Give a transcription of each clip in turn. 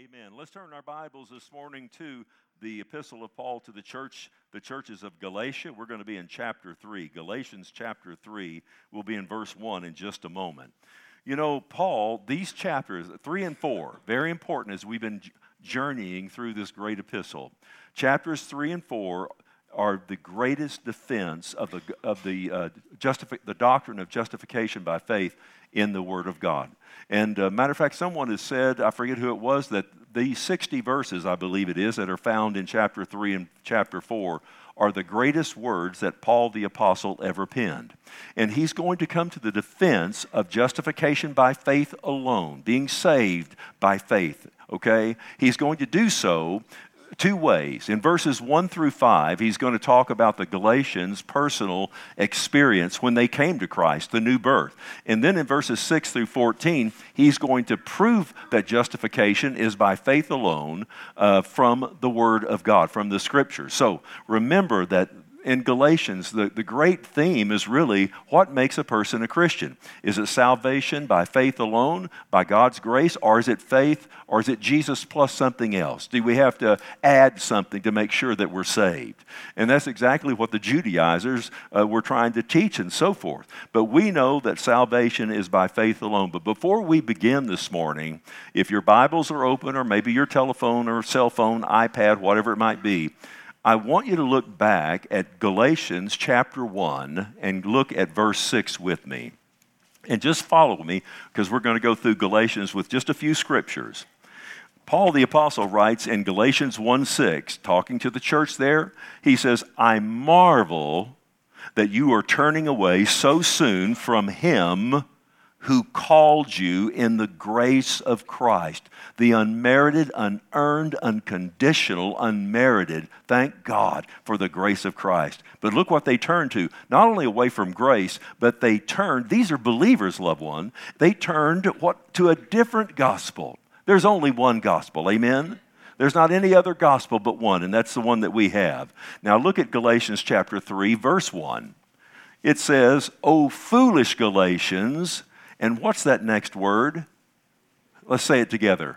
Amen. Let's turn our Bibles this morning to the epistle of Paul to the churches of Galatia. We're going to be in chapter 3. Galatians chapter 3. We'll be in verse 1 in just a moment. You know, Paul, these chapters, 3 and 4, very important as we've been journeying through this great epistle. Chapters 3 and 4 are the greatest defense of the doctrine of justification by faith in the Word of God. And matter of fact, someone has said, I forget who it was, that the 60 verses, I believe it is, that are found in chapter 3 and chapter 4 are the greatest words that Paul the Apostle ever penned. And he's going to come to the defense of justification by faith alone, being saved by faith, okay? He's going to do so two ways. In verses 1 through 5, he's going to talk about the Galatians' personal experience when they came to Christ, the new birth. And then in verses 6 through 14, he's going to prove that justification is by faith alone from the Word of God, from the Scriptures. So remember that in Galatians, the great theme is really what makes a person a Christian. Is it salvation by faith alone, by God's grace, or is it faith, or is it Jesus plus something else? Do we have to add something to make sure that we're saved? And that's exactly what the Judaizers were trying to teach and so forth. But we know that salvation is by faith alone. But before we begin this morning, if your Bibles are open, or maybe your telephone or cell phone, iPad, whatever it might be, I want you to look back at Galatians chapter 1 and look at verse 6 with me. And just follow me, because we're going to go through Galatians with just a few scriptures. Paul the Apostle writes in Galatians 1:6, talking to the church there, he says, I marvel that you are turning away so soon from him who called you in the grace of Christ, the unmerited, unearned, unconditional, unmerited. Thank God for the grace of Christ. But look what they turned to. Not only away from grace, but they turned, these are believers, loved one, they turned to a different gospel. There's only one gospel, amen? There's not any other gospel but one, and that's the one that we have. Now look at Galatians chapter 3, verse 1. It says, O foolish Galatians, and what's that next word? Let's say it together.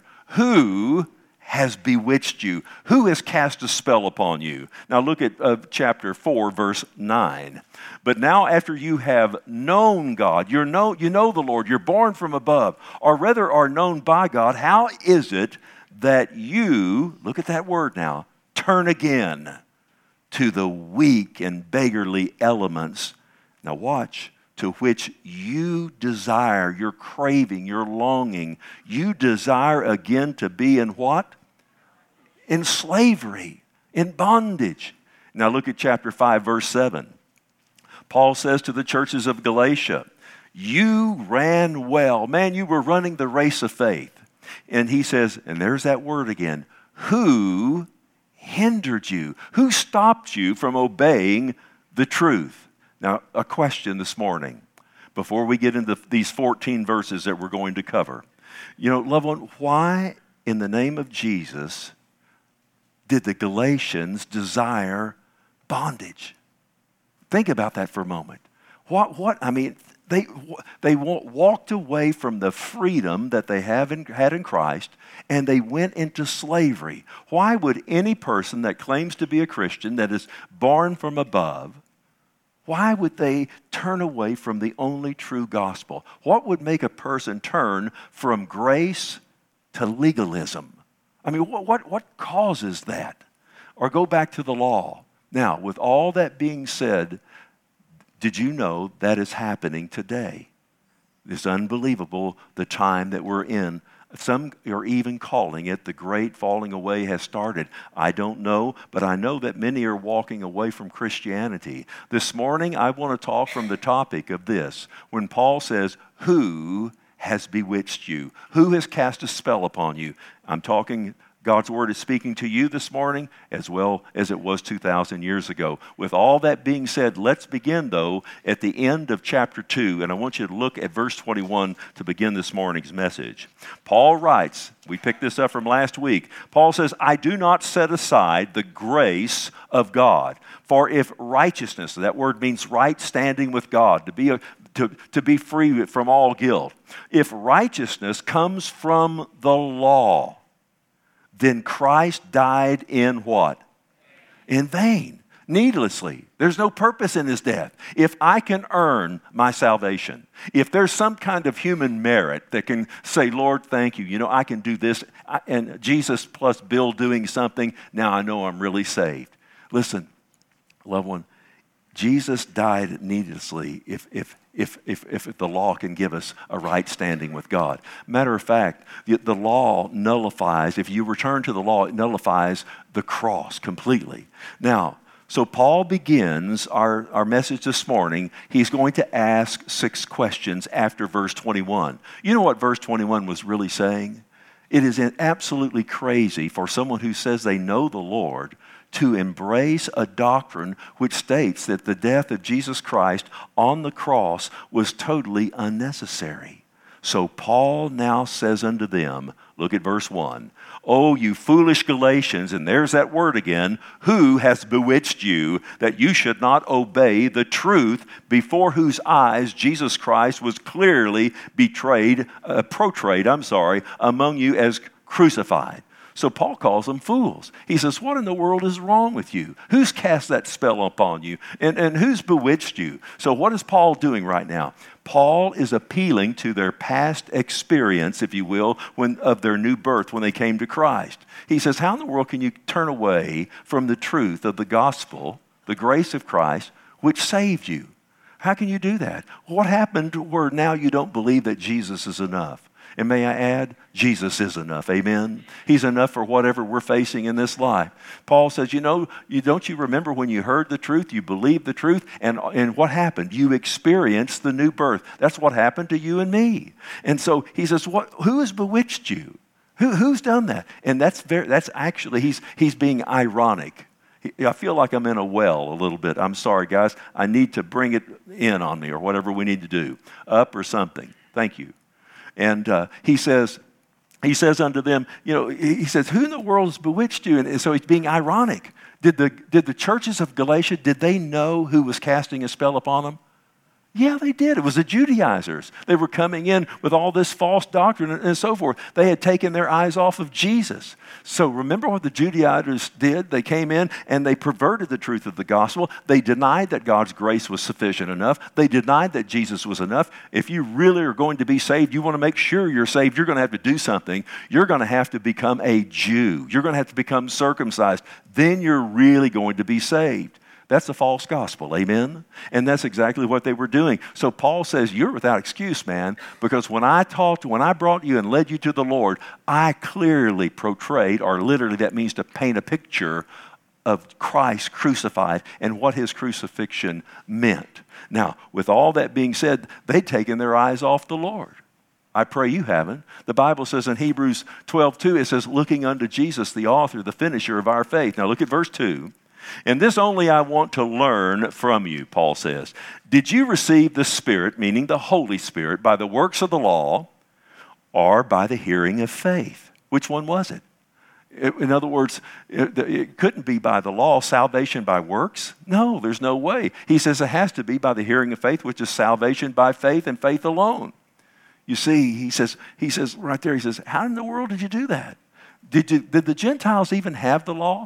Who has bewitched you? Who has cast a spell upon you? Now look at chapter 4, verse 9. But now after you have known God, you know the Lord, you're born from above, or rather are known by God, how is it that you, look at that word now, turn again to the weak and beggarly elements? Now watch. To which you desire, you're craving, you're longing. You desire again to be in what? In slavery, in bondage. Now look at chapter 5, verse 7. Paul says to the churches of Galatia, you ran well. Man, you were running the race of faith. And he says, and there's that word again, who hindered you? Who stopped you from obeying the truth? Now, a question this morning, before we get into these 14 verses that we're going to cover. You know, loved one, why in the name of Jesus did the Galatians desire bondage? Think about that for a moment. They walked away from the freedom that they had in Christ, and they went into slavery. Why would any person that claims to be a Christian, that is born from above, why would they turn away from the only true gospel? What would make a person turn from grace to legalism? I mean, what causes that? Or go back to the law. Now, with all that being said, did you know that is happening today? It's unbelievable the time that we're in. Some are even calling it the great falling away has started. I don't know, but I know that many are walking away from Christianity. This morning, I want to talk from the topic of this. When Paul says, who has bewitched you? Who has cast a spell upon you? I'm talking, God's Word is speaking to you this morning as well as it was 2,000 years ago. With all that being said, let's begin, though, at the end of chapter 2. And I want you to look at verse 21 to begin this morning's message. Paul writes, we picked this up from last week. Paul says, I do not set aside the grace of God. For if righteousness, that word means right standing with God, to be free from all guilt. If righteousness comes from the law, then Christ died in what? In vain, needlessly. There's no purpose in his death. If I can earn my salvation, if there's some kind of human merit that can say, Lord, thank you, I can do this, and Jesus plus Bill doing something, now I know I'm really saved. Listen, loved one, Jesus died needlessly if the law can give us a right standing with God. Matter of fact, the law nullifies, if you return to the law, it nullifies the cross completely. Now, so Paul begins our message this morning. He's going to ask 6 questions after verse 21. You know what verse 21 was really saying? It is absolutely crazy for someone who says they know the Lord to embrace a doctrine which states that the death of Jesus Christ on the cross was totally unnecessary. So Paul now says unto them, look at verse 1, "O you foolish Galatians," and there's that word again, "who has bewitched you that you should not obey the truth, before whose eyes Jesus Christ was clearly portrayed among you as crucified?" So Paul calls them fools. He says, what in the world is wrong with you? Who's cast that spell upon you? And who's bewitched you? So what is Paul doing right now? Paul is appealing to their past experience, if you will, of their new birth when they came to Christ. He says, how in the world can you turn away from the truth of the gospel, the grace of Christ, which saved you? How can you do that? What happened where now you don't believe that Jesus is enough? And may I add, Jesus is enough, amen? He's enough for whatever we're facing in this life. Paul says, don't you remember when you heard the truth, you believed the truth, and what happened? You experienced the new birth. That's what happened to you and me. And so he says, who has bewitched you? Who's done that? And that's actually, he's being ironic. I feel like I'm in a well a little bit. I'm sorry, guys. I need to bring it in on me or whatever we need to do, up or something. Thank you. And he says unto them, he says, who in the world has bewitched you? And so he's being ironic. Did the churches of Galatia, did they know who was casting a spell upon them? Yeah, they did. It was the Judaizers. They were coming in with all this false doctrine and so forth. They had taken their eyes off of Jesus. So remember what the Judaizers did? They came in and they perverted the truth of the gospel. They denied that God's grace was sufficient enough. They denied that Jesus was enough. If you really are going to be saved, you want to make sure you're saved, you're going to have to do something. You're going to have to become a Jew. You're going to have to become circumcised. Then you're really going to be saved. That's a false gospel, amen? And that's exactly what they were doing. So Paul says, you're without excuse, man, because when I brought you and led you to the Lord, I clearly portrayed, or literally that means to paint a picture of Christ crucified and what his crucifixion meant. Now, with all that being said, they'd taken their eyes off the Lord. I pray you haven't. The Bible says in Hebrews 12:2, it says, looking unto Jesus, the author, the finisher of our faith. Now look at verse 2. And this only I want to learn from you, Paul says. Did you receive the Spirit, meaning the Holy Spirit, by the works of the law or by the hearing of faith? Which one was it? In other words, it couldn't be by the law, salvation by works. No, there's no way. He says it has to be by the hearing of faith, which is salvation by faith and faith alone. You see, he says right there, he says, how in the world did you do that? Did the Gentiles even have the law?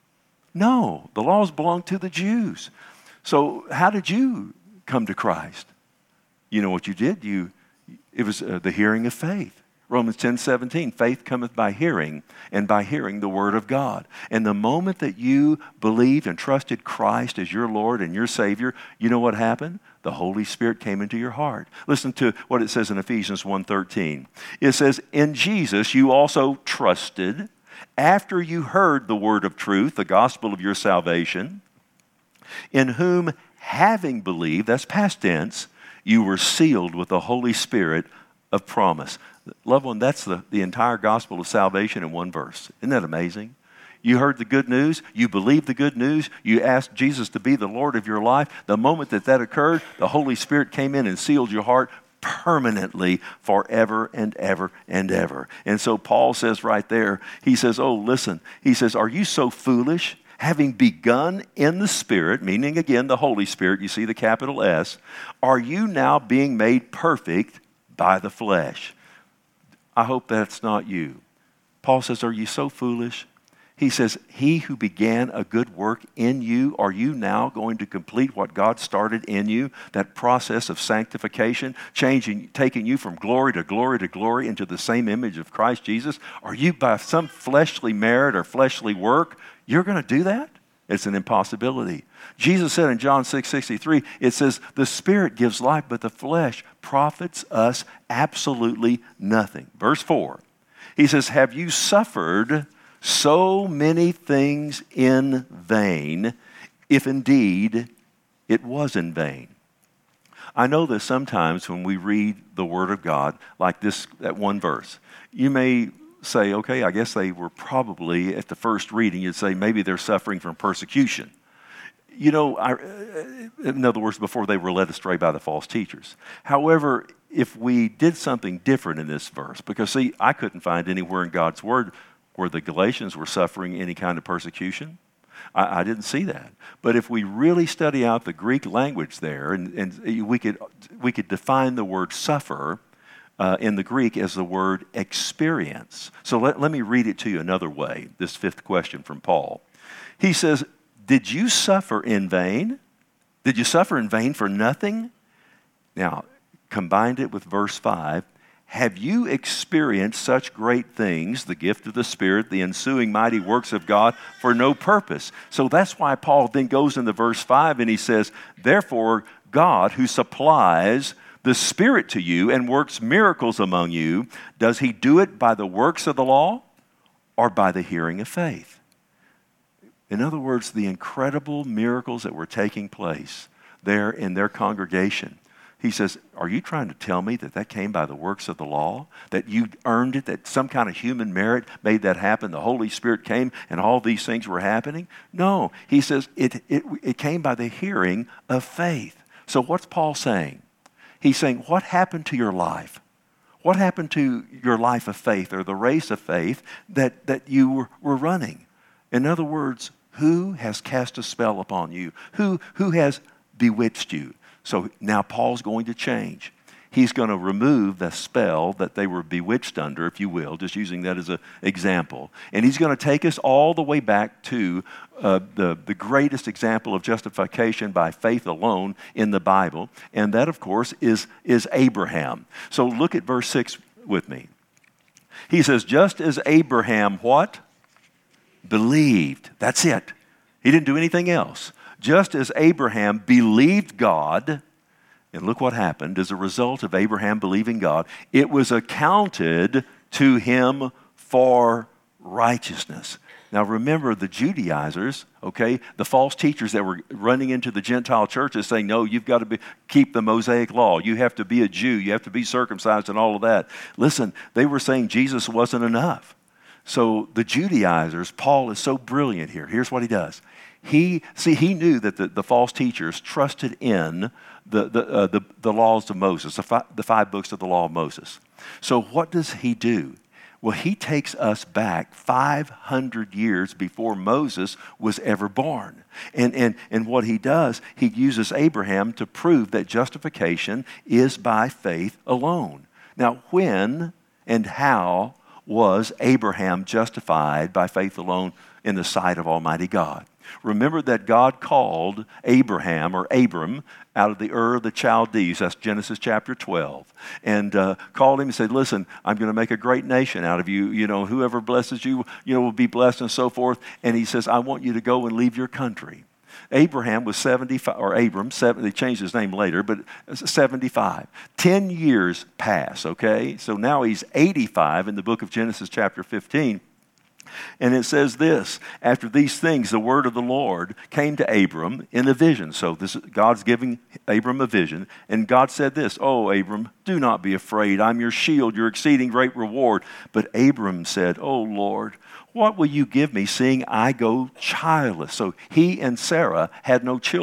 No, the laws belong to the Jews. So how did you come to Christ? You know what you did? It was the hearing of faith. Romans 10:17, faith cometh by hearing, and by hearing the word of God. And the moment that you believed and trusted Christ as your Lord and your Savior, you know what happened? The Holy Spirit came into your heart. Listen to what it says in Ephesians 1:13. It says, in Jesus you also trusted, after you heard the word of truth, the gospel of your salvation, in whom having believed, that's past tense, you were sealed with the Holy Spirit of promise. Loved one, that's the entire gospel of salvation in one verse. Isn't that amazing? You heard the good news. You believed the good news. You asked Jesus to be the Lord of your life. The moment that occurred, the Holy Spirit came in and sealed your heart permanently forever and ever and ever. And so Paul says right there, he says, oh, listen. He says, are you so foolish? Having begun in the Spirit, meaning again the Holy Spirit, you see the capital S, are you now being made perfect by the flesh? I hope that's not you. Paul says, are you so foolish? He says, he who began a good work in you, are you now going to complete what God started in you? That process of sanctification, changing, taking you from glory to glory to glory into the same image of Christ Jesus. Are you by some fleshly merit or fleshly work, you're going to do that? It's an impossibility. Jesus said in John 6:63, it says, the Spirit gives life, but the flesh profits us absolutely nothing. Verse 4, he says, have you suffered so many things in vain, if indeed it was in vain? I know that sometimes when we read the Word of God, like this, that one verse, you may say, okay, I guess they were probably, at the first reading, you'd say maybe they're suffering from persecution. You know, in other words, before they were led astray by the false teachers. However, if we did something different in this verse, because see, I couldn't find anywhere in God's Word where the Galatians were suffering any kind of persecution. I didn't see that. But if we really study out the Greek language there, and we could define the word suffer in the Greek as the word experience. So let me read it to you another way, this fifth question from Paul. He says, did you suffer in vain? Did you suffer in vain for nothing? Now, combined it with verse 5, have you experienced such great things, the gift of the Spirit, the ensuing mighty works of God, for no purpose? So that's why Paul then goes into verse 5 and he says, therefore, God who supplies the Spirit to you and works miracles among you, does he do it by the works of the law or by the hearing of faith? In other words, the incredible miracles that were taking place there in their congregation. He says, are you trying to tell me that that came by the works of the law? That you earned it? That some kind of human merit made that happen? The Holy Spirit came and all these things were happening? No. He says it came by the hearing of faith. So what's Paul saying? He's saying, what happened to your life? What happened to your life of faith or the race of faith that you were running? In other words, who has cast a spell upon you? Who has bewitched you? So now Paul's going to change. He's going to remove the spell that they were bewitched under, if you will, just using that as an example. And he's going to take us all the way back to the greatest example of justification by faith alone in the Bible. And that, of course, is Abraham. So look at verse 6 with me. He says, just as Abraham, what? Believed. That's it. He didn't do anything else. Just as Abraham believed God, and look what happened as a result of Abraham believing God, it was accounted to him for righteousness. Now remember the Judaizers, okay, the false teachers that were running into the Gentile churches saying, no, you've got to keep the Mosaic law. You have to be a Jew. You have to be circumcised and all of that. Listen, they were saying Jesus wasn't enough. So the Judaizers, Paul is so brilliant here. Here's what he does. He knew that the false teachers trusted in the laws of Moses, the 5 books of the law of Moses. So what does he do? Well, he takes us back 500 years before Moses was ever born. And what he does, he uses Abraham to prove that justification is by faith alone. Now, when and how was Abraham justified by faith alone in the sight of Almighty God? Remember that God called Abraham, or Abram, out of the Ur of the Chaldees. That's Genesis chapter 12. And called him and said, listen, I'm going to make a great nation out of you. You know, whoever blesses you, will be blessed and so forth. And he says, I want you to go and leave your country. Abraham was 75, or Abram, they changed his name later, but 75. 10 years pass, okay? So now he's 85 in the book of Genesis chapter 15. And it says this, after these things, the word of the Lord came to Abram in a vision. So God's giving Abram a vision. And God said this, oh, Abram, do not be afraid. I'm your shield, your exceeding great reward. But Abram said, oh, Lord, what will you give me, seeing I go childless? So he and Sarah had no children.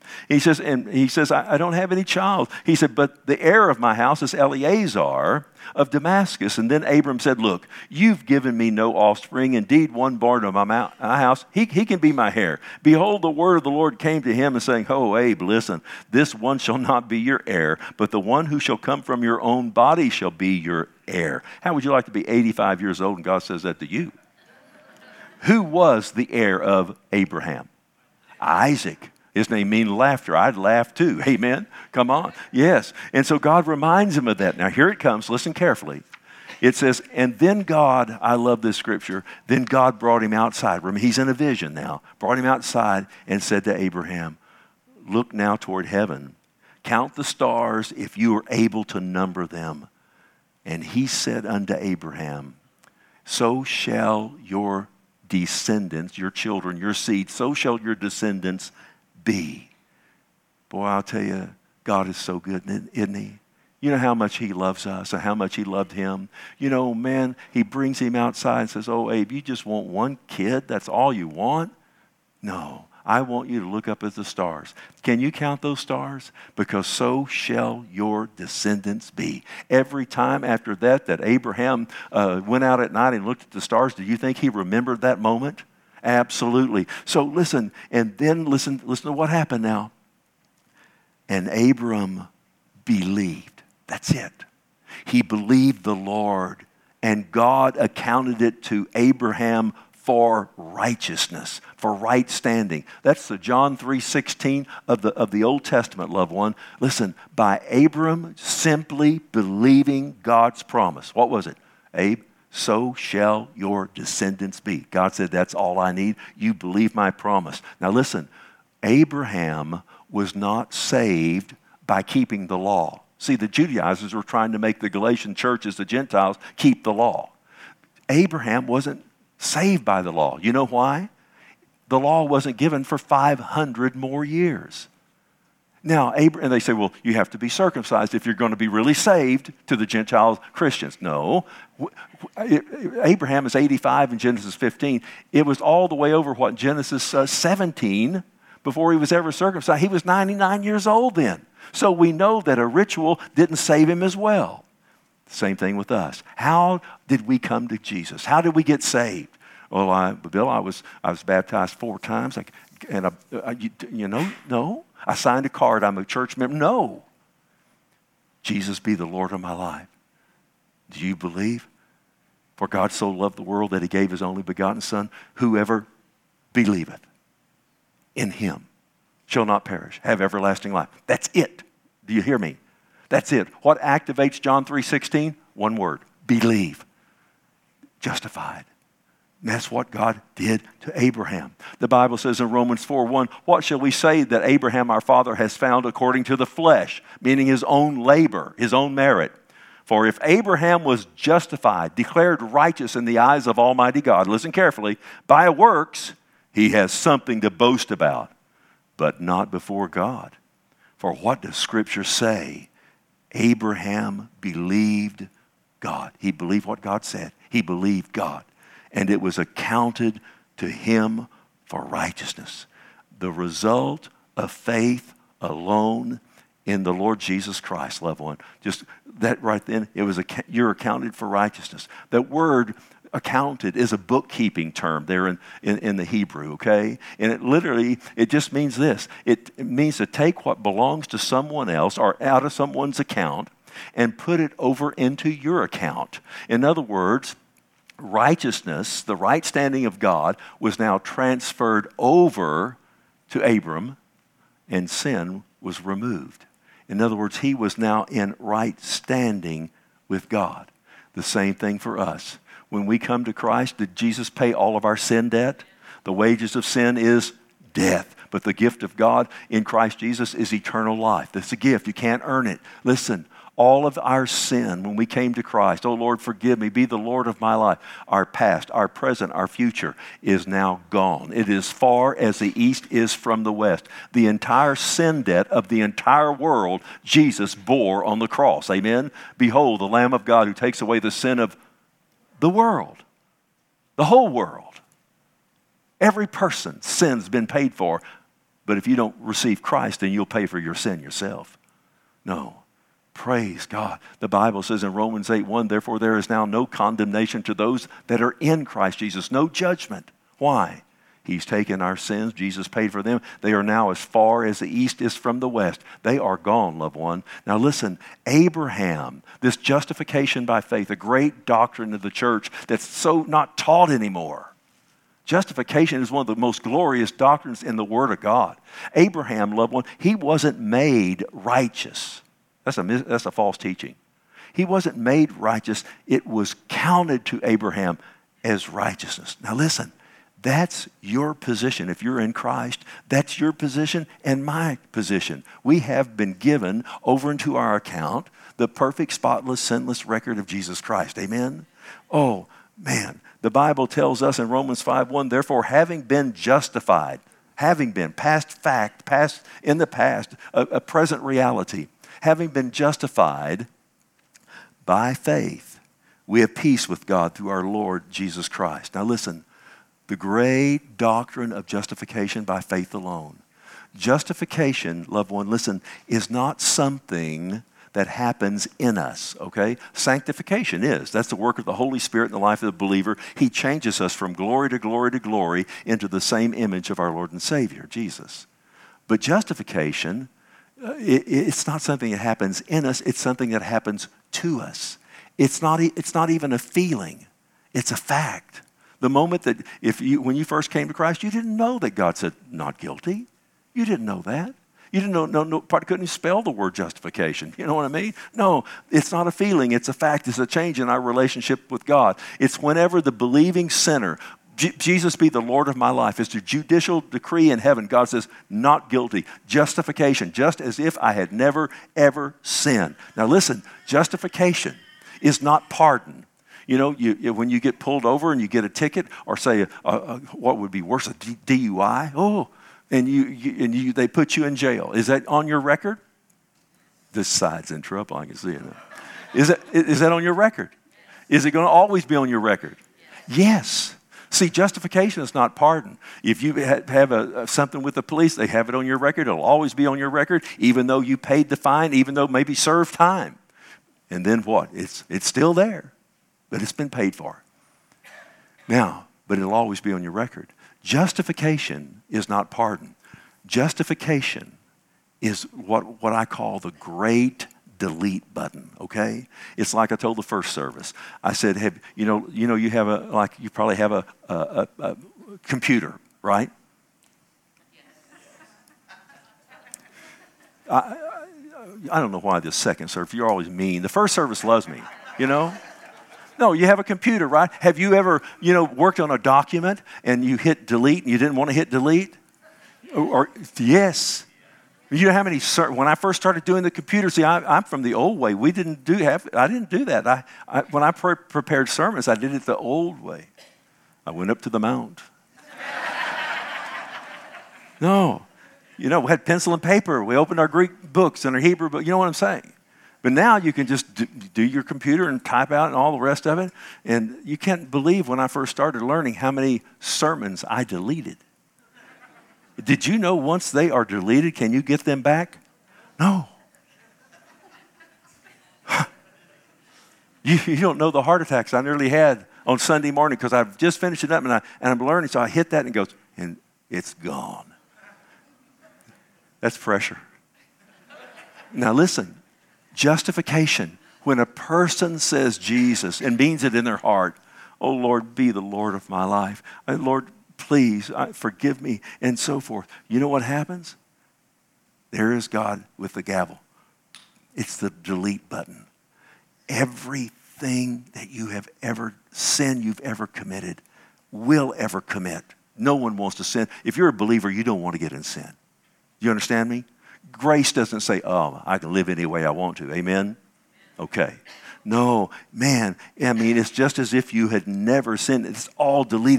He says, I don't have any child. He said, but the heir of my house is Eleazar of Damascus. And then Abram said, look, you've given me no offspring. Indeed, one born of my house, he can be my heir. Behold, the word of the Lord came to him and saying, oh, Abe, listen, this one shall not be your heir, but the one who shall come from your own body shall be your heir. How would you like to be 85 years old and God says that to you? Who was the heir of Abraham? Isaac. His name means laughter. I'd laugh too. Amen? Come on. Yes. And so God reminds him of that. Now here it comes. Listen carefully. It says, and then God, I love this scripture, then God brought him outside. Remember, he's in a vision now. Brought him outside and said to Abraham, look now toward heaven. Count the stars if you are able to number them. And he said unto Abraham, so shall your descendants, your children, your seed, so shall your descendants be. Boy, I'll tell you, God is so good, isn't he? You know how much he loves us and how much he loved him. You know, man, he brings him outside and says, oh, Abe, you just want one kid? That's all you want? No, I want you to look up at the stars. Can you count those stars? Because so shall your descendants be. Every time after that Abraham went out at night and looked at the stars, do you think he remembered that moment? Absolutely. So listen, and then listen to what happened now. And Abram believed. That's it. He believed the Lord, and God accounted it to Abraham for righteousness, for right standing. That's the John 3:16 of the Old Testament, loved one. Listen, by Abram simply believing God's promise. What was it? Abe, so shall your descendants be. God said, that's all I need. You believe my promise. Now listen, Abraham was not saved by keeping the law. See, the Judaizers were trying to make the Galatian churches, the Gentiles, keep the law. Abraham wasn't saved by the law. You know why? The law wasn't given for 500 more years. Now, and they say, well, you have to be circumcised if you're going to be really saved to the Gentile Christians. No. Abraham is 85 in Genesis 15. It was all the way over Genesis 17 before he was ever circumcised. He was 99 years old then. So we know that a ritual didn't save him as well. Same thing with us. How did we come to Jesus? How did we get saved? Well, Bill, I was baptized 4 times. No. I signed a card. I'm a church member. No. Jesus be the Lord of my life. Do you believe? For God so loved the world that he gave his only begotten Son. Whoever believeth in him shall not perish, have everlasting life. That's it. Do you hear me? That's it. What activates John 3:16? One word. Believe. Justified. And that's what God did to Abraham. The Bible says in Romans 4:1, what shall we say that Abraham our father has found according to the flesh, meaning his own labor, his own merit? For if Abraham was justified, declared righteous in the eyes of Almighty God, listen carefully, by works, he has something to boast about, but not before God. For what does Scripture say? Abraham believed God. He believed what God said. He believed God. And it was accounted to him for righteousness. The result of faith alone in the Lord Jesus Christ, loved one. Just that right then, you're accounted for righteousness. That word accounted is a bookkeeping term there in the Hebrew, okay? And it just means this. It means to take what belongs to someone else or out of someone's account and put it over into your account. In other words, righteousness, the right standing of God, was now transferred over to Abram, and sin was removed. In other words, he was now in right standing with God. The same thing for us. When we come to Christ, did Jesus pay all of our sin debt? The wages of sin is death, but the gift of God in Christ Jesus is eternal life. That's a gift. You can't earn it. Listen, all of our sin when we came to Christ, oh Lord, forgive me, be the Lord of my life. Our past, our present, our future is now gone. It is far as the east is from the west. The entire sin debt of the entire world, Jesus bore on the cross. Amen? Behold, the Lamb of God who takes away the sin of the world, the whole world. Every person's sin's been paid for But if you don't receive Christ, then you'll pay for your sin yourself. No. Praise God. The Bible says in Romans 8:1, therefore there is now no condemnation to those that are in Christ Jesus. No judgment. Why? He's taken our sins. Jesus paid for them. They are now as far as the east is from the west. They are gone, loved one. Now listen, Abraham, this justification by faith, a great doctrine of the church that's so not taught anymore. Justification is one of the most glorious doctrines in the Word of God. Abraham, loved one, he wasn't made righteous. That's a false teaching. He wasn't made righteous. It was counted to Abraham as righteousness. Now listen, that's your position. If you're in Christ, that's your position and my position. We have been given over into our account the perfect, spotless, sinless record of Jesus Christ. Amen? Oh, man. The Bible tells us in Romans 5:1, therefore, having been justified, having been, past fact, past in the past, a present reality, having been justified by faith, we have peace with God through our Lord Jesus Christ. Now listen, the great doctrine of justification by faith alone. Justification, loved one, listen, is not something that happens in us, okay? Sanctification is. That's the work of the Holy Spirit in the life of the believer. He changes us from glory to glory to glory into the same image of our Lord and Savior, Jesus. But justification, it's not something that happens in us. It's something that happens to us. It's not even a feeling. It's a fact. The moment that when you first came to Christ, you didn't know that God said, not guilty. You didn't know that. You didn't know, probably couldn't spell the word justification. You know what I mean? No, it's not a feeling. It's a fact. It's a change in our relationship with God. It's whenever the believing sinner, Jesus be the Lord of my life, it's a judicial decree in heaven. God says, not guilty. Justification, just as if I had never, ever sinned. Now listen, justification is not pardon. You know, when you get pulled over and you get a ticket, or say, what would be worse, a DUI? Oh, and they put you in jail. Is that on your record? This side's in trouble. I can see it. Is that on your record? Is it going to always be on your record? Yes. See, justification is not pardon. If you have something with the police, they have it on your record. It'll always be on your record, even though you paid the fine, even though maybe served time. And then what? It's still there, but it's been paid for. Now, but it'll always be on your record. Justification is not pardon. Justification is what I call the great delete button, okay? It's like I told the first service. I said, you probably have a computer, right? I don't know why this second service, you're always mean. The first service loves me, you know? No, you have a computer, right? Have you ever, worked on a document and you hit delete and you didn't want to hit delete? Or yes. You know how many, when I first started doing the computer, see, I'm from the old way. I didn't do that. When I prepared sermons, I did it the old way. I went up to the mount. No. We had pencil and paper. We opened our Greek books and our Hebrew books. You know what I'm saying? But now you can just do your computer and type out and all the rest of it. And you can't believe when I first started learning how many sermons I deleted. Did you know once they are deleted, can you get them back? No. You don't know the heart attacks I nearly had on Sunday morning because I've just finished it up and I'm learning. So I hit that and it goes, and it's gone. That's pressure. Now listen. Justification, when a person says Jesus and means it in their heart, oh Lord, be the Lord of my life. Lord, please forgive me, and so forth. You know what happens? There is God with the gavel. It's the delete button. Everything that you have ever sinned, you've ever committed, will ever commit. No one wants to sin. If you're a believer, you don't want to get in sin. You understand me? Grace doesn't say, oh, I can live any way I want to. Amen? Okay. No, man, I mean, it's just as if you had never sinned. It's all deleted.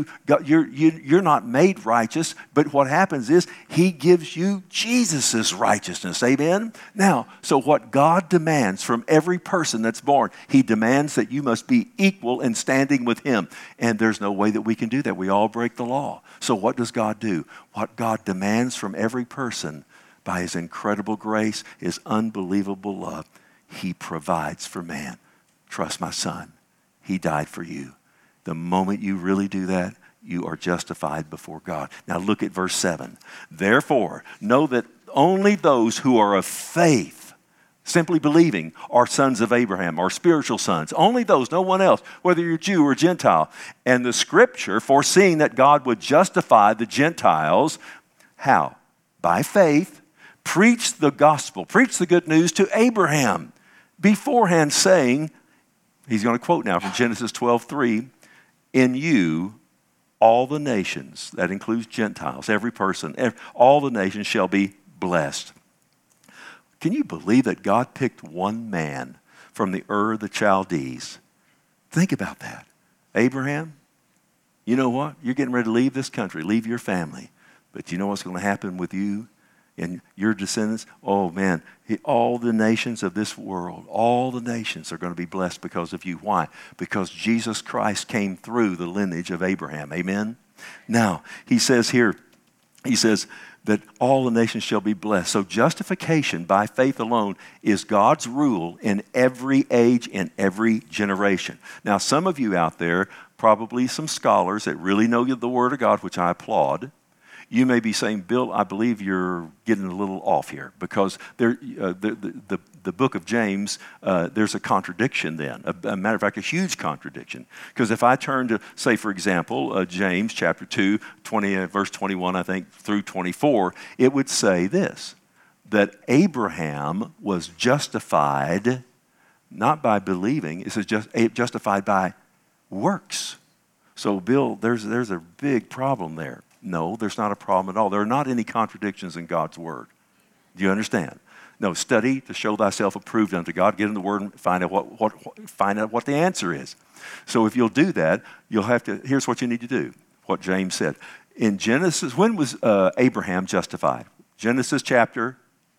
You're not made righteous, but what happens is he gives you Jesus' righteousness. Amen? Now, so what God demands from every person that's born, he demands that you must be equal in standing with him. And there's no way that we can do that. We all break the law. So what does God do? What God demands from every person by his incredible grace, his unbelievable love, he provides for man. Trust my son. He died for you. The moment you really do that, you are justified before God. Now look at verse 7. Therefore, know that only those who are of faith, simply believing, are sons of Abraham, are spiritual sons. Only those, no one else, whether you're Jew or Gentile. And the scripture, foreseeing that God would justify the Gentiles, how? By faith, preach the gospel, preach the good news to Abraham, beforehand saying, he's going to quote now from Genesis 12:3, in you all the nations, that includes Gentiles, every person, all the nations shall be blessed. Can you believe that God picked one man from the Ur of the Chaldees? Think about that. Abraham, you know what? You're getting ready to leave this country, leave your family. But you know what's going to happen with you and your descendants? Oh, man, all the nations of this world, all the nations are going to be blessed because of you. Why? Because Jesus Christ came through the lineage of Abraham. Amen? Now, he says here, he says that all the nations shall be blessed. So justification by faith alone is God's rule in every age, in every generation. Now, some of you out there, probably some scholars that really know the Word of God, which I applaud, you may be saying, Bill, I believe you're getting a little off here because the book of James, there's a contradiction then. A matter of fact, a huge contradiction. Because if I turn to, say, for example, James chapter 2, verse 21, I think, through 24, it would say this, that Abraham was justified not by believing, it says justified by works. So, Bill, there's a big problem there. No, there's not a problem at all. There are not any contradictions in God's word. Do you understand? No, study to show thyself approved unto God. Get in the word and find out what the answer is. So if you'll do that, you'll have to, here's what you need to do, what James said. In Genesis, when was Abraham justified? Genesis chapter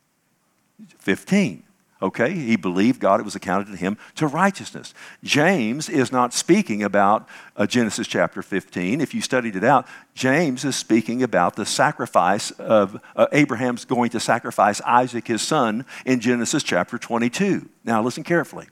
15. Okay, he believed God, it was accounted to him to righteousness. James is not speaking about Genesis chapter 15. If you studied it out, James is speaking about the sacrifice of Abraham's going to sacrifice Isaac, his son, in Genesis chapter 22. Now listen carefully.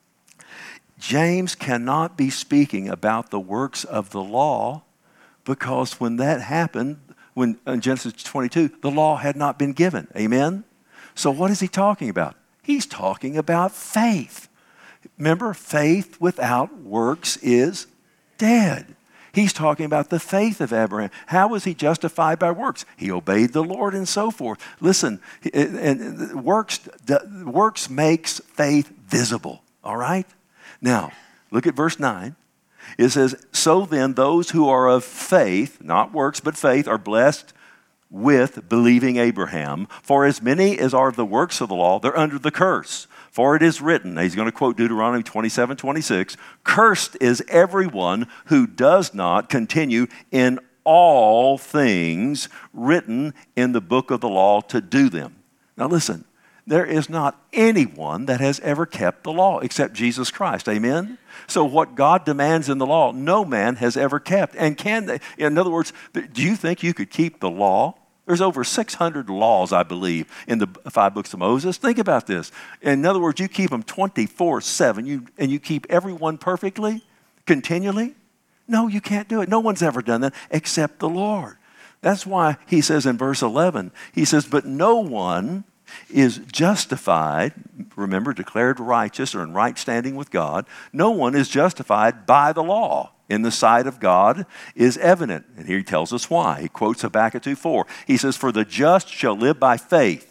James cannot be speaking about the works of the law because when that happened, when in Genesis 22, the law had not been given. Amen? So what is he talking about? He's talking about faith. Remember, faith without works is dead. He's talking about the faith of Abraham. How was he justified by works? He obeyed the Lord and so forth. Listen, and works makes faith visible, all right? Now, look at verse 9. It says, so then those who are of faith, not works, but faith, are blessed with believing Abraham. For as many as are of the works of the law, they're under the curse. For it is written, now he's going to quote Deuteronomy 27:26, cursed is everyone who does not continue in all things written in the book of the law to do them. Now listen, there is not anyone that has ever kept the law except Jesus Christ. Amen? So what God demands in the law, no man has ever kept. And can they? In other words, do you think you could keep the law? There's over 600 laws, I believe, in the 5 books of Moses. Think about this. In other words, you keep them 24/7, and you keep every one perfectly, continually? No, you can't do it. No one's ever done that except the Lord. That's why he says in verse 11, he says, but no one is justified, remember, declared righteous or in right standing with God. No one is justified by the law in the sight of God is evident. And here he tells us why. He quotes Habakkuk 2:4. He says, for the just shall live by faith.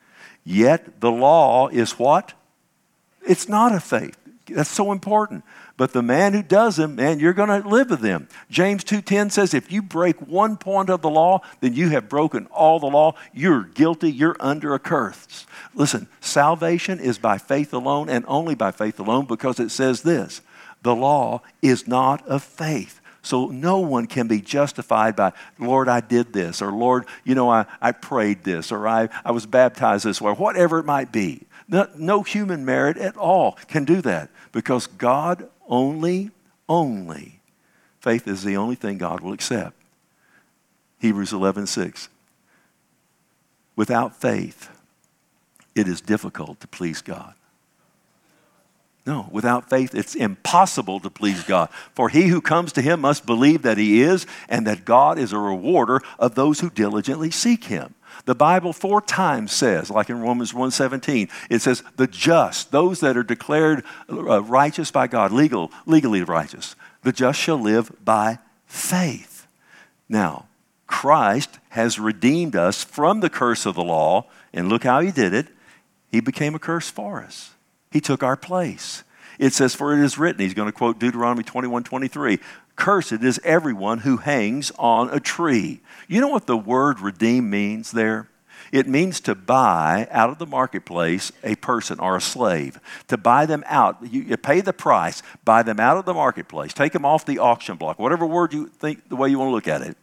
Yet the law is what? It's not of faith. That's so important. But the man who does them, man, you're going to live with them. James 2:10 says, if you break one point of the law, then you have broken all the law. You're guilty. You're under a curse. Listen, salvation is by faith alone and only by faith alone, because it says this: the law is not of faith. So no one can be justified by, Lord, I did this, or Lord, I prayed this, or I was baptized this way, or whatever it might be. No human merit at all can do that, because God only, faith is the only thing God will accept. Hebrews 11:6. Without faith, it is difficult to please God. No, without faith, it's impossible to please God. For he who comes to him must believe that he is, and that God is a rewarder of those who diligently seek him. The Bible 4 times says, like in Romans 1:17, it says, the just, those that are declared righteous by God, legally righteous, the just shall live by faith. Now, Christ has redeemed us from the curse of the law, and look how he did it. He became a curse for us. He took our place. It says, for it is written, he's going to quote Deuteronomy 21:23, cursed is everyone who hangs on a tree. You know what the word redeem means there? It means to buy out of the marketplace a person or a slave. To buy them out. You pay the price, buy them out of the marketplace, take them off the auction block, whatever word you think, the way you want to look at it.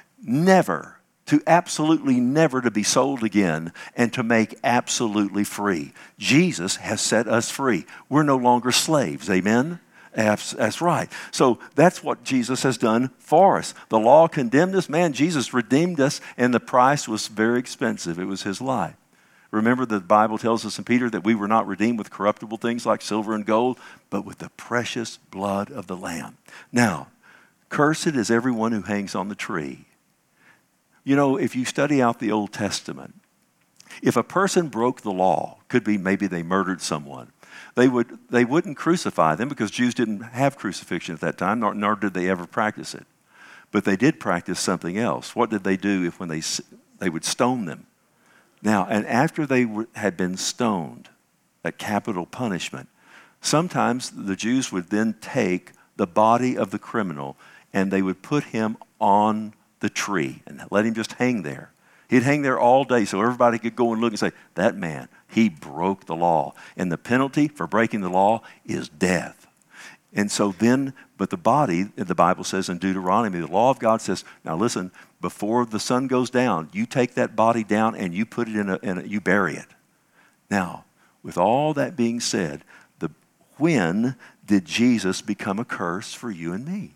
Absolutely never to be sold again, and to make absolutely free. Jesus has set us free. We're no longer slaves, amen? That's right. So that's what Jesus has done for us. The law condemned us. Man, Jesus redeemed us, and the price was very expensive. It was his life. Remember, the Bible tells us in Peter that we were not redeemed with corruptible things like silver and gold, but with the precious blood of the Lamb. Now, cursed is everyone who hangs on the tree. You know, if you study out the Old Testament, if a person broke the law, could be maybe they murdered someone, they wouldn't crucify them, because Jews didn't have crucifixion at that time, nor did they ever practice it. But they did practice something else. What did they do when they would stone them? Now, and after they had been stoned, that capital punishment, sometimes the Jews would then take the body of the criminal and they would put him on the tree and let him just hang there. He'd hang there all day so everybody could go and look and say, that man, he broke the law. And the penalty for breaking the law is death. And so then, but the body, the Bible says in Deuteronomy, the law of God says, now listen, before the sun goes down, you take that body down and you put it you bury it. Now, with all that being said, when did Jesus become a curse for you and me?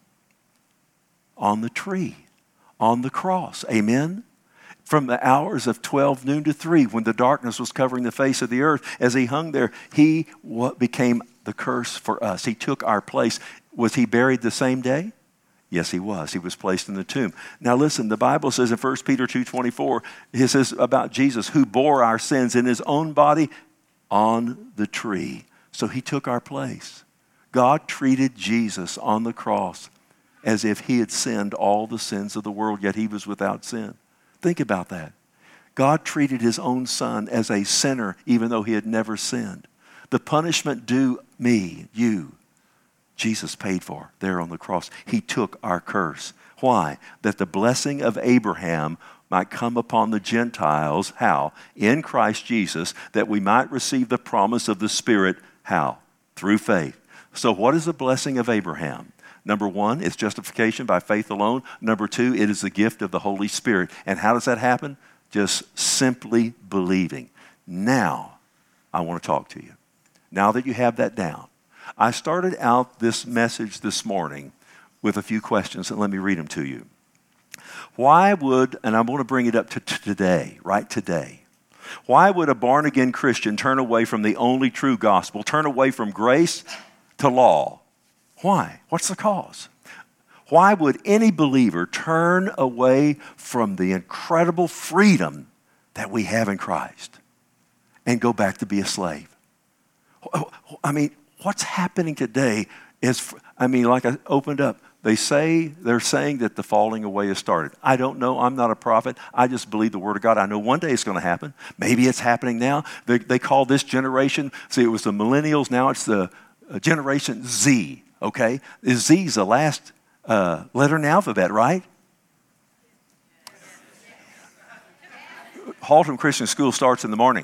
On the tree, on the cross. Amen? From the hours of 12 noon to 3, when the darkness was covering the face of the earth, as he hung there, he became the curse for us. He took our place. Was he buried the same day? Yes, he was. He was placed in the tomb. Now listen, the Bible says in 1 Peter 2:24, it says about Jesus, who bore our sins in his own body on the tree. So he took our place. God treated Jesus on the cross as if he had sinned all the sins of the world, yet he was without sin. Think about that. God treated his own son as a sinner, even though he had never sinned. The punishment due me, you, Jesus paid for there on the cross. He took our curse. Why? That the blessing of Abraham might come upon the Gentiles. How? In Christ Jesus, that we might receive the promise of the Spirit. How? Through faith. So what is the blessing of Abraham? Number one, it's justification by faith alone. Number two, it is the gift of the Holy Spirit. And how does that happen? Just simply believing. Now, I want to talk to you. Now that you have that down, I started out this message this morning with a few questions, and let me read them to you. Why would, and I want to bring it up to today, right today, why would a born-again Christian turn away from the only true gospel, turn away from grace to law? Why? What's the cause? Why would any believer turn away from the incredible freedom that we have in Christ and go back to be a slave? I mean, what's happening today is, like I opened up, they're saying that the falling away has started. I don't know. I'm not a prophet. I just believe the word of God. I know one day it's going to happen. Maybe it's happening now. They call this generation, see, it was the millennials. Now it's the Generation Z. okay? Z's the last letter in the alphabet, right? Haltom Christian School starts in the morning.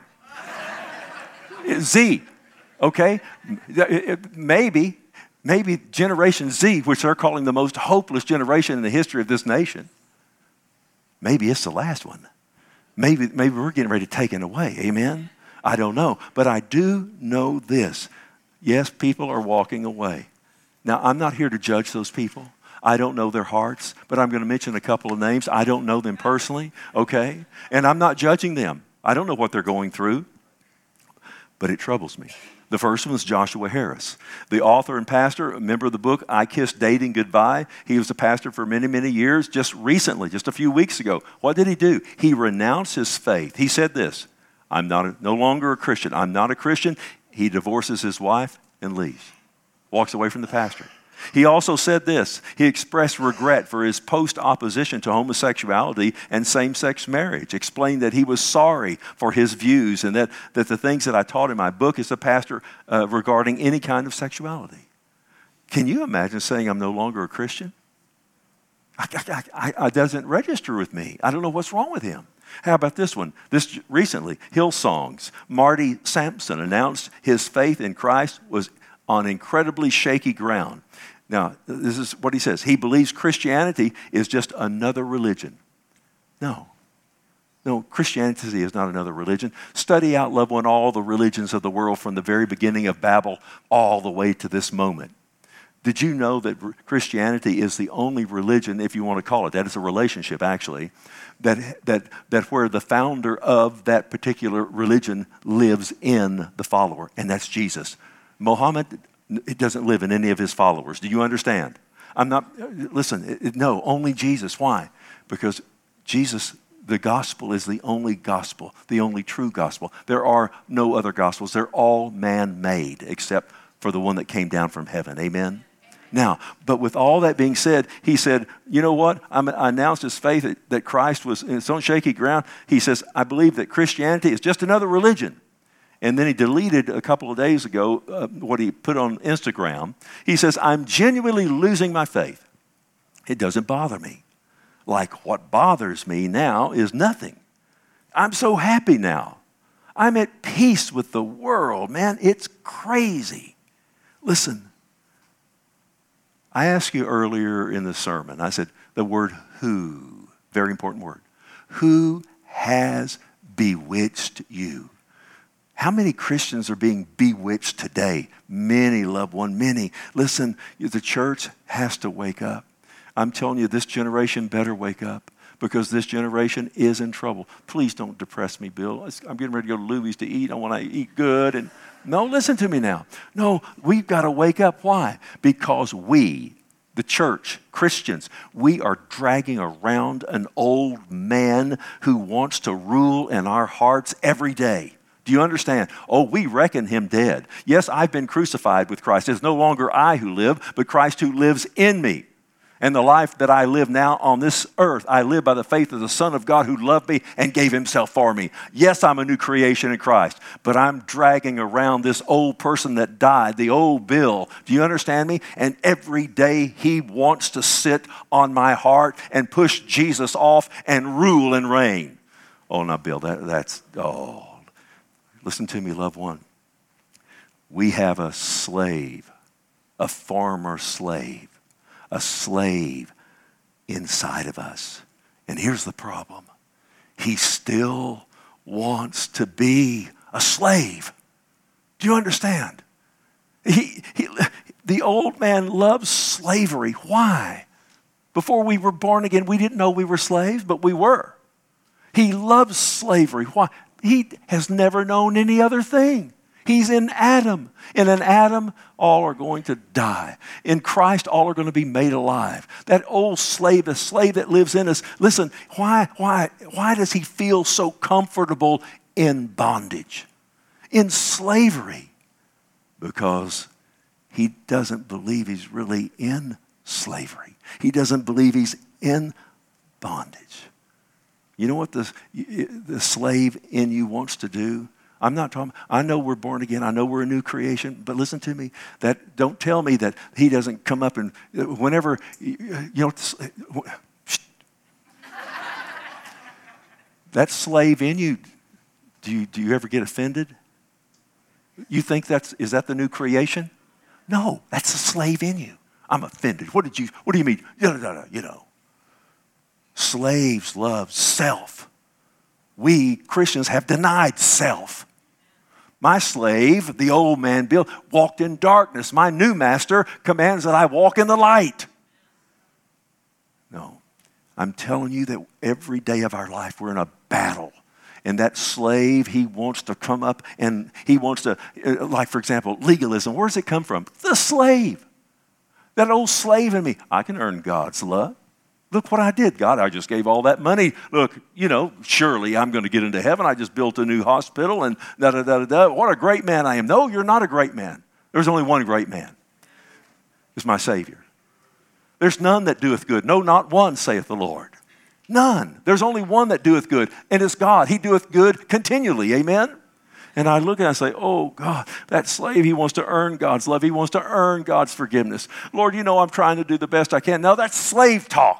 Z, okay? Maybe Generation Z, which they're calling the most hopeless generation in the history of this nation, maybe it's the last one. Maybe we're getting ready to take it away. Amen? I don't know. But I do know this. Yes, people are walking away. Now, I'm not here to judge those people. I don't know their hearts, but I'm going to mention a couple of names. I don't know them personally, okay? And I'm not judging them. I don't know what they're going through, but it troubles me. The first one was Joshua Harris, the author and pastor, a member of the book, I Kissed Dating Goodbye. He was a pastor for many, many years. Just recently, just a few weeks ago, what did he do? He renounced his faith. He said this, I'm no longer a Christian. I'm not a Christian. He divorces his wife and leaves, walks away from the pastor. He also said this. He expressed regret for his post-opposition to homosexuality and same-sex marriage, explained that he was sorry for his views and that the things that I taught in my book as a pastor regarding any kind of sexuality. Can you imagine saying I'm no longer a Christian? It doesn't register with me. I don't know what's wrong with him. How about this one? This recently, Hillsongs. Marty Sampson announced his faith in Christ was on incredibly shaky ground. Now, this is what he says. He believes Christianity is just another religion. No, Christianity is not another religion. Study out, loved one, all the religions of the world from the very beginning of Babel all the way to this moment. Did you know that Christianity is the only religion, if you want to call it that, it's a relationship actually, that where the founder of that particular religion lives in the follower, and that's Jesus. Muhammad, it doesn't live in any of his followers. Do you understand? No, only Jesus. Why? Because Jesus, the gospel is the only true gospel. There are no other gospels. They're all man-made except for the one that came down from heaven. Amen? Now, but with all that being said, he said, you know what? I announced his faith that Christ was in its own shaky ground. He says, I believe that Christianity is just another religion. And then he deleted a couple of days ago what he put on Instagram. He says, I'm genuinely losing my faith. It doesn't bother me. Like what bothers me now is nothing. I'm so happy now. I'm at peace with the world, man. It's crazy. Listen, I asked you earlier in the sermon, I said the word who, very important word. Who has bewitched you? How many Christians are being bewitched today? Many, loved one, many. Listen, the church has to wake up. I'm telling you, this generation better wake up because this generation is in trouble. Please don't depress me, Bill. I'm getting ready to go to Louie's to eat. I want to eat good. No, listen to me now. No, we've got to wake up. Why? Because we, the church, Christians, we are dragging around an old man who wants to rule in our hearts every day. Do you understand? Oh, we reckon him dead. Yes, I've been crucified with Christ. It's no longer I who live, but Christ who lives in me. And the life that I live now on this earth, I live by the faith of the Son of God who loved me and gave himself for me. Yes, I'm a new creation in Christ, but I'm dragging around this old person that died, the old Bill. Do you understand me? And every day he wants to sit on my heart and push Jesus off and rule and reign. Oh, now, Bill, listen to me, loved one. We have a slave, a former slave, a slave inside of us. And here's the problem. He still wants to be a slave. Do you understand? The old man loves slavery. Why? Before we were born again, we didn't know we were slaves, but we were. He loves slavery. Why? He has never known any other thing. He's in Adam. And in Adam, all are going to die. In Christ, all are going to be made alive. That old slave, the slave that lives in us, listen, why does he feel so comfortable in bondage, in slavery? Because he doesn't believe he's really in slavery. He doesn't believe he's in bondage. You know what the slave in you wants to do? I'm not talking, I know we're born again. I know we're a new creation. But listen to me. Don't tell me that he doesn't come up and whenever, that slave in you, do you ever get offended? You think is that the new creation? No, that's the slave in you. I'm offended. What do you mean? Slaves love self. We Christians have denied self. My slave, the old man Bill, walked in darkness. My new master commands that I walk in the light. No, I'm telling you that every day of our life we're in a battle. And that slave, he wants to come up and he wants to, like for example, legalism. Where does it come from? The slave. That old slave in me. I can earn God's love. Look what I did, God. I just gave all that money. Look, surely I'm going to get into heaven. I just built a new hospital and da-da-da-da-da. What a great man I am. No, you're not a great man. There's only one great man. It's my Savior. There's none that doeth good. No, not one, saith the Lord. None. There's only one that doeth good, and it's God. He doeth good continually. Amen? And I look and I say, oh, God, that slave, he wants to earn God's love. He wants to earn God's forgiveness. Lord, I'm trying to do the best I can. No, that's slave talk.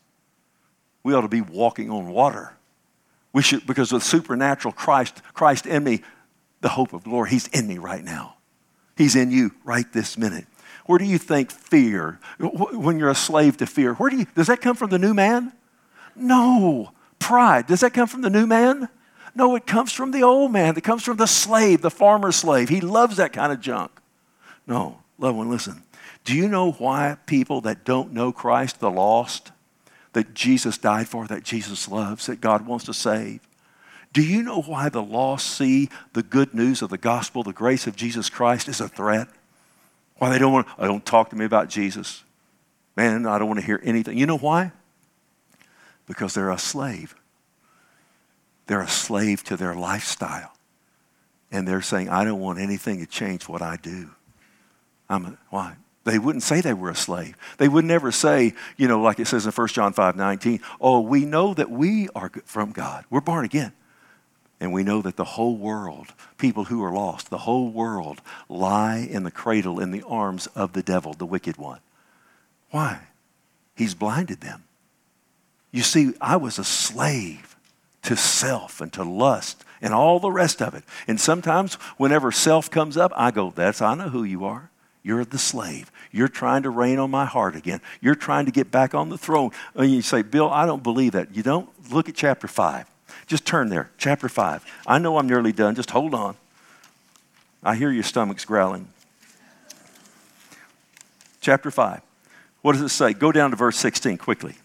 We ought to be walking on water. We should, because of the supernatural Christ in me, the hope of glory, he's in me right now. He's in you right this minute. Where do you think fear, when you're a slave to fear, does that come from the new man? No. Pride, does that come from the new man? No, it comes from the old man. It comes from the slave, the farmer slave. He loves that kind of junk. No, loved one, listen. Do you know why people that don't know Christ, the lost, that Jesus died for, that Jesus loves, that God wants to save? Do you know why the lost see the good news of the gospel, the grace of Jesus Christ, as a threat? Why they don't talk to me about Jesus. Man, I don't want to hear anything. You know why? Because they're a slave. They're a slave to their lifestyle. And they're saying, I don't want anything to change what I do. Why? They wouldn't say they were a slave. They would never say, like it says in 1 John 5:19, oh, we know that we are from God. We're born again. And we know that the whole world, people who are lost, the whole world lie in the cradle in the arms of the devil, the wicked one. Why? He's blinded them. You see, I was a slave to self and to lust and all the rest of it. And sometimes whenever self comes up, I go, I know who you are. You're the slave. You're trying to reign on my heart again. You're trying to get back on the throne. And you say, Bill, I don't believe that. You don't? Look at chapter 5. Just turn there, chapter 5. I know I'm nearly done. Just hold on. I hear your stomachs growling. Chapter 5. What does it say? Go down to verse 16 quickly.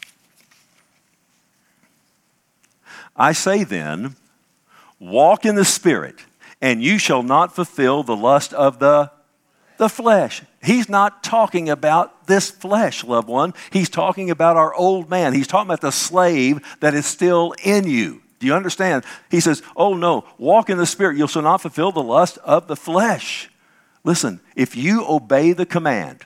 I say then, walk in the Spirit, and you shall not fulfill the lust of the flesh. He's not talking about this flesh, loved one. He's talking about our old man. He's talking about the slave that is still in you. Do you understand? He says, oh no, walk in the Spirit. You shall not fulfill the lust of the flesh. Listen, if you obey the command,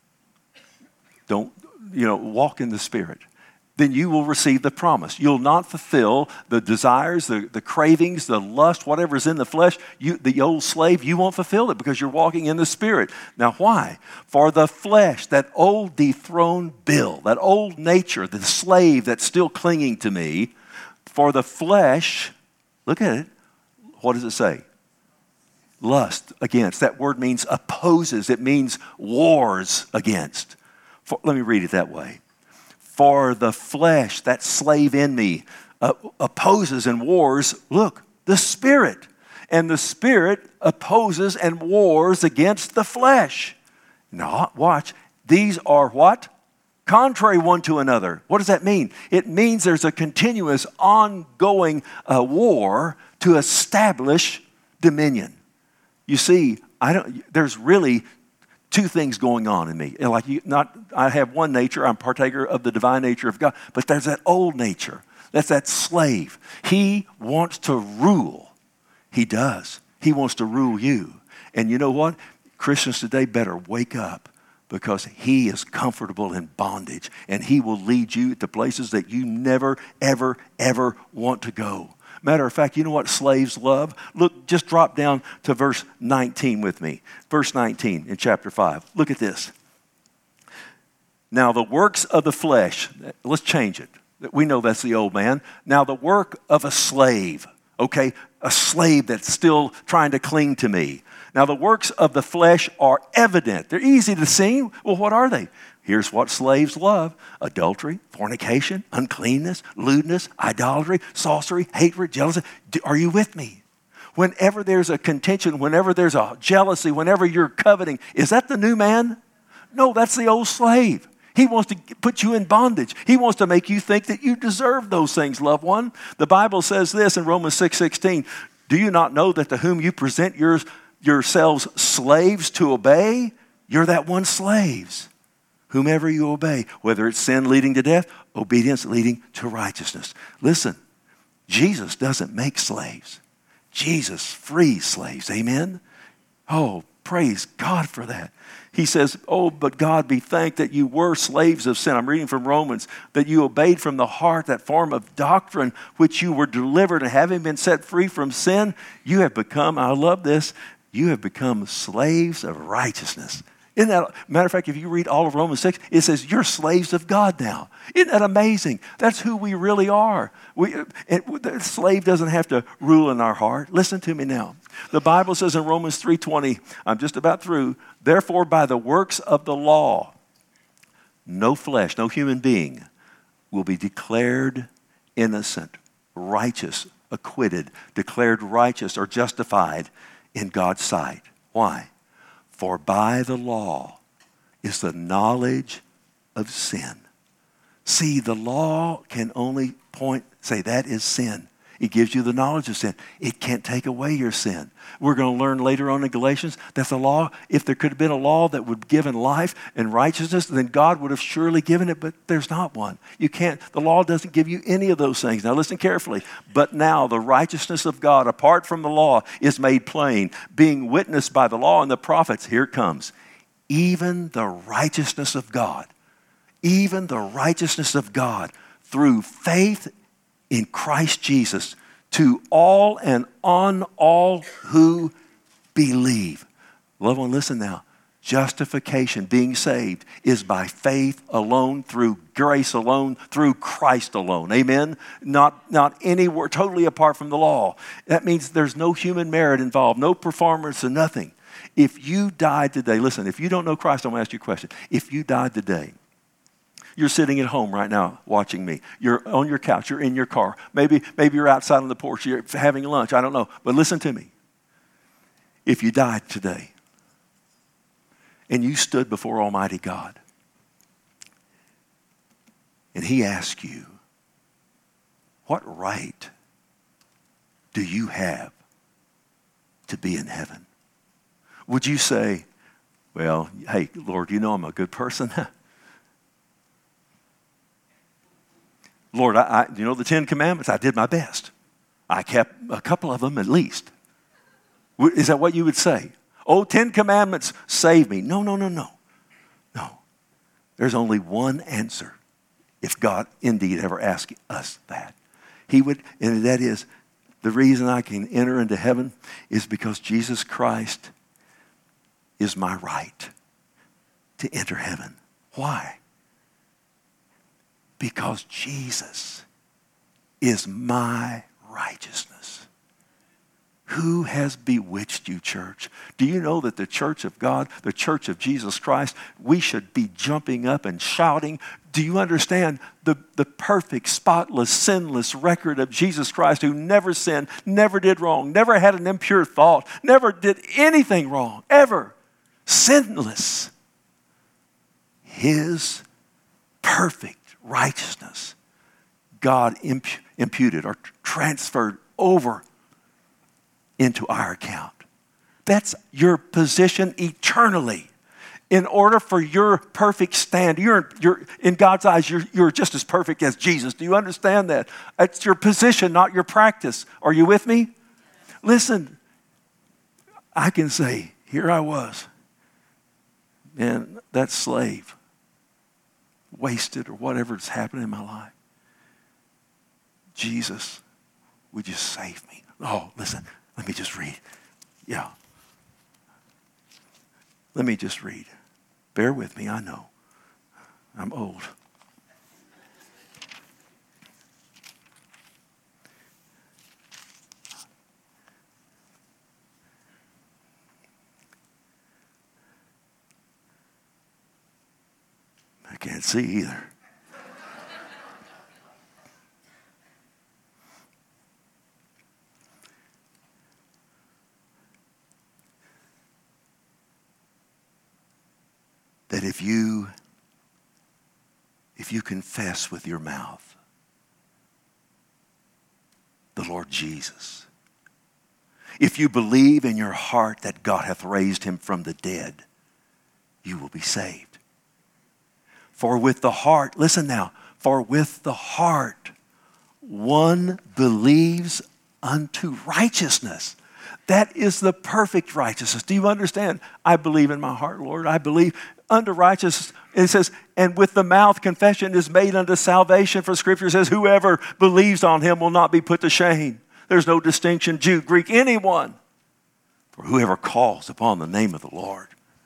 walk in the Spirit, then you will receive the promise. You'll not fulfill the desires, the cravings, the lust, whatever's in the flesh. The old slave, you won't fulfill it because you're walking in the Spirit. Now, why? For the flesh, that old dethroned Bill, that old nature, the slave that's still clinging to me, for the flesh, look at it, what does it say? Lust against. That word means opposes. It means wars against. Let me read it that way. For the flesh, that slave in me, opposes and wars, look, the Spirit. And the Spirit opposes and wars against the flesh. Now, watch. These are what? Contrary one to another. What does that mean? It means there's a continuous, ongoing war to establish dominion. You see, there's really two things going on in me. I have one nature, I'm partaker of the divine nature of God, but there's that old nature. That's that slave. He wants to rule. He does. He wants to rule you. And you know what? Christians today better wake up, because he is comfortable in bondage, and he will lead you to places that you never, ever, ever want to go. Matter of fact, you know what slaves love? Look, just drop down to verse 19 with me. Verse 19 in chapter 5. Look at this. Now the works of the flesh, let's change it. We know that's the old man. Now the work of a slave, okay? A slave that's still trying to cling to me. Now the works of the flesh are evident. They're easy to see. Well, what are they? Here's what slaves love: adultery, fornication, uncleanness, lewdness, idolatry, sorcery, hatred, jealousy. Are you with me? Whenever there's a contention, whenever there's a jealousy, whenever you're coveting, is that the new man? No, that's the old slave. He wants to put you in bondage. He wants to make you think that you deserve those things, loved one. The Bible says this in Romans 6:16. Do you not know that to whom you present yourselves slaves to obey, you're that one slaves? Whomever you obey, whether it's sin leading to death, obedience leading to righteousness. Listen, Jesus doesn't make slaves. Jesus frees slaves. Amen? Oh, praise God for that. He says, oh, but God be thanked that you were slaves of sin. I'm reading from Romans, that you obeyed from the heart that form of doctrine which you were delivered, and having been set free from sin, you have become, I love this, you have become slaves of righteousness. Isn't that, matter of fact, if you read all of Romans 6, it says you're slaves of God now. Isn't that amazing? That's who we really are. The slave doesn't have to rule in our heart. Listen to me now. The Bible says in Romans 3:20, I'm just about through, therefore by the works of the law, no flesh, no human being will be declared innocent, righteous, acquitted, declared righteous or justified in God's sight. Why? For by the law is the knowledge of sin. See, the law can only say that is sin. It gives you the knowledge of sin. It can't take away your sin. We're going to learn later on in Galatians that the law, if there could have been a law that would have given life and righteousness, then God would have surely given it, but there's not one. You can't, the law doesn't give you any of those things. Now listen carefully. But now the righteousness of God, apart from the law, is made plain, being witnessed by the law and the prophets. Here it comes. Even the righteousness of God, even the righteousness of God through faith in Christ Jesus to all and on all who believe. Loved one, listen now. Justification, being saved, is by faith alone, through grace alone, through Christ alone. Amen? Not anywhere, totally apart from the law. That means there's no human merit involved, no performance and nothing. If you died today, listen, if you don't know Christ, I'm going to ask you a question. If you died today, you're sitting at home right now watching me. You're on your couch. You're in your car. Maybe you're outside on the porch. You're having lunch. I don't know. But listen to me. If you died today and you stood before Almighty God and He asked you, what right do you have to be in heaven? Would you say, well, hey, Lord, you know I'm a good person. Lord, you know the 10 Commandments? I did my best. I kept a couple of them at least. Is that what you would say? Oh, 10 Commandments, save me. No. No. There's only one answer if God indeed ever asked us that. He would, and that is, the reason I can enter into heaven is because Jesus Christ is my right to enter heaven. Why? Because Jesus is my righteousness. Who has bewitched you, church? Do you know that the church of God, the church of Jesus Christ, we should be jumping up and shouting? Do you understand the perfect, spotless, sinless record of Jesus Christ, who never sinned, never did wrong, never had an impure thought, never did anything wrong, ever. Sinless. His perfect righteousness, God imputed or transferred over into our account. That's your position eternally. In order for your perfect stand, you're in God's eyes, you're just as perfect as Jesus. Do you understand that? It's your position, not your practice. Are you with me? Listen, I can say, here I was, and that slave, wasted or whatever's happened in my life. Jesus would you save me? Oh, listen, let me just read. Yeah. Let me just read. Bear with me, I know. I'm old. I can't see either. That if you confess with your mouth the Lord Jesus, if you believe in your heart that God hath raised him from the dead, you will be saved. For with the heart, listen now, for with the heart one believes unto righteousness. That is the perfect righteousness. Do you understand? I believe in my heart, Lord. I believe unto righteousness. It says, and with the mouth confession is made unto salvation. For Scripture says, whoever believes on him will not be put to shame. There's no distinction, Jew, Greek, anyone. For whoever calls upon the name of the Lord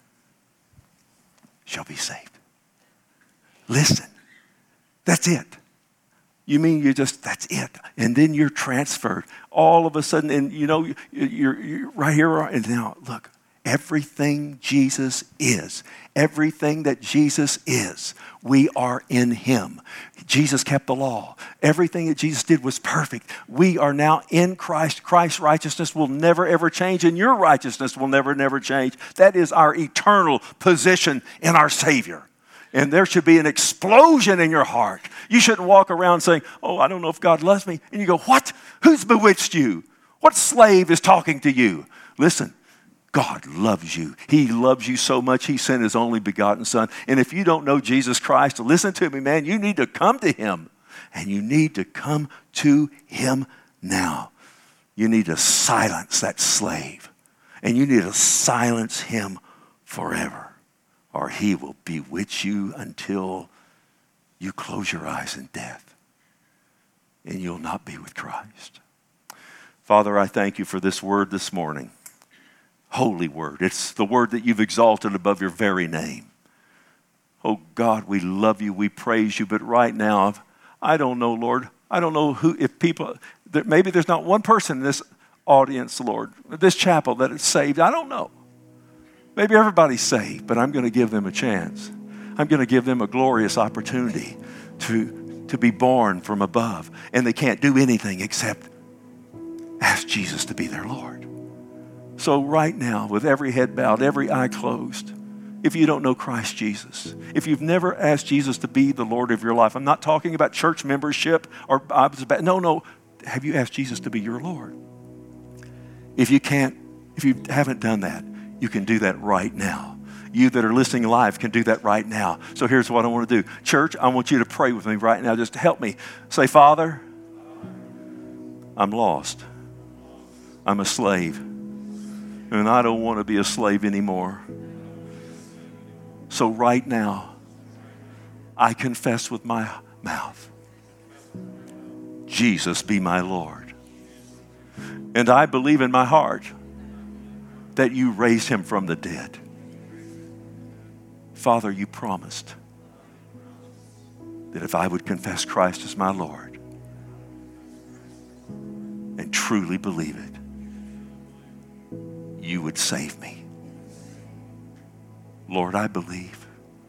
shall be saved. Listen, that's it. You mean that's it. And then you're transferred. All of a sudden, and you're right here. And now, look, everything Jesus is, everything that Jesus is, we are in him. Jesus kept the law. Everything that Jesus did was perfect. We are now in Christ. Christ's righteousness will never, ever change, and your righteousness will never, never change. That is our eternal position in our Savior. And there should be an explosion in your heart. You shouldn't walk around saying, oh, I don't know if God loves me. And you go, what? Who's bewitched you? What slave is talking to you? Listen, God loves you. He loves you so much, he sent his only begotten son. And if you don't know Jesus Christ, listen to me, man, you need to come to him. And you need to come to him now. You need to silence that slave. And you need to silence him forever. Or he will bewitch you until you close your eyes in death. And you'll not be with Christ. Father, I thank you for this word this morning. Holy word. It's the word that you've exalted above your very name. Oh God, we love you. We praise you. But right now, I don't know, Lord. I don't know if people, maybe there's not one person in this audience, Lord, this chapel that is saved. I don't know. Maybe everybody's saved, but I'm going to give them a chance. I'm going to give them a glorious opportunity to be born from above. And they can't do anything except ask Jesus to be their Lord. So right now, with every head bowed, every eye closed, if you don't know Christ Jesus, if you've never asked Jesus to be the Lord of your life, I'm not talking about church membership or no. Have you asked Jesus to be your Lord? If you haven't done that, you can do that right now. You that are listening live can do that right now. So here's what I want to do. Church, I want you to pray with me right now. Just help me. Say, Father, I'm lost. I'm a slave. And I don't want to be a slave anymore. So right now, I confess with my mouth, Jesus be my Lord. And I believe in my heart that you raised him from the dead. Father, you promised that if I would confess Christ as my Lord and truly believe it, you would save me. Lord, I believe.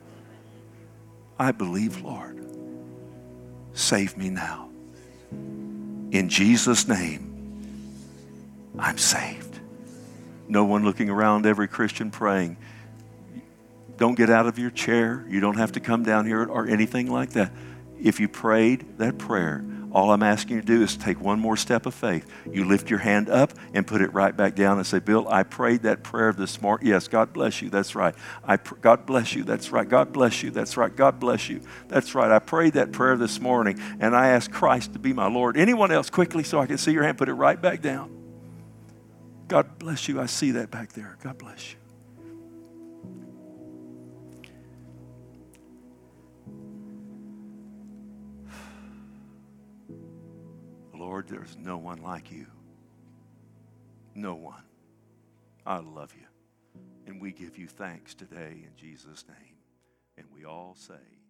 I believe, Lord. Save me now. In Jesus' name, I'm saved. No one looking around, every Christian praying. Don't get out of your chair. You don't have to come down here or anything like that. If you prayed that prayer, all I'm asking you to do is take one more step of faith. You lift your hand up and put it right back down and say, Bill, I prayed that prayer this morning. Yes, God bless you. That's right. God bless you. That's right. God bless you. That's right. God bless you. That's right. I prayed that prayer this morning and I asked Christ to be my Lord. Anyone else, quickly so I can see your hand, put it right back down. God bless you. I see that back there. God bless you. The Lord, there's no one like you. No one. I love you. And we give you thanks today in Jesus' name. And we all say,